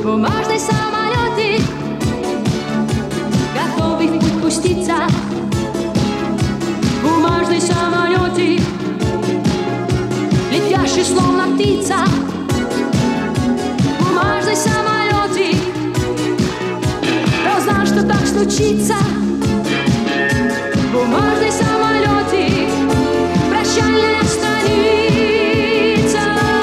Бумажный самолетик, готовый в путь пуститься. Бумажный самолетик, летящий словно птица. Бумажный самолетик, кто знал, что так случится? Бумажный самолетик, прощальная страница.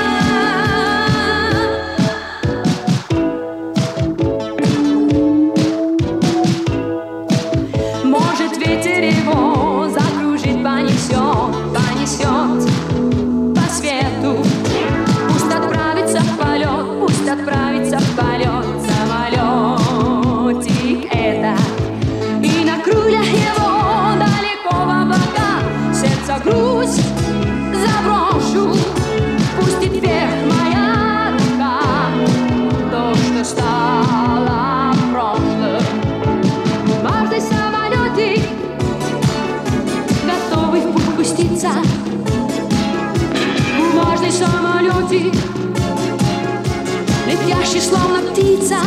Может, ветер его закружит, понесет, понесет по свету. Пусть отправится в полет, пусть отправится в полет самолетик это. И на крыльях его далеко в облака сердце грусть заброшу. Пустит вверх моя рука то, что стало прошлым. Бумажный самолетик, готовый в путь пуститься. Бумажный самолетик, летящий словно птица.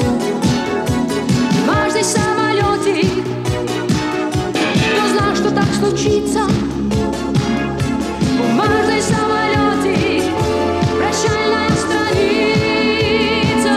Бумажный самолетик, кто знал, что так случится? Бумажный самолетик, прощальная страница.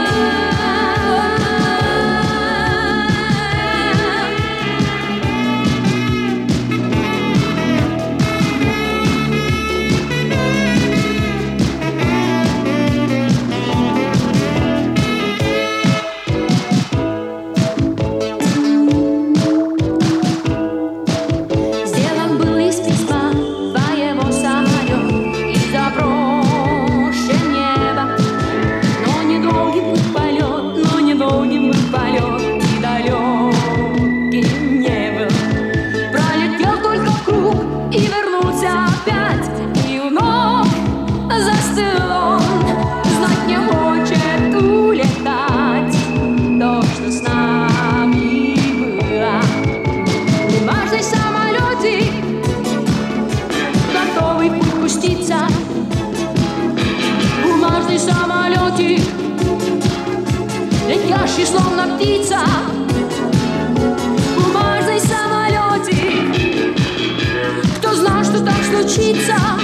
Сделан был из письма твоего самолет и заброшен небо. Но недолгим был полет, но недолгим был полет, и далеким не был. Пролетел только круг и вернулся опять, и вновь застыл он. Знать не хочет улетать то, что с нами было. Бумажный самолетик, готовый в путь пуститься. Бумажный самолетик, летящий словно птица. Бумажный самолетик, кто знал, что так случится?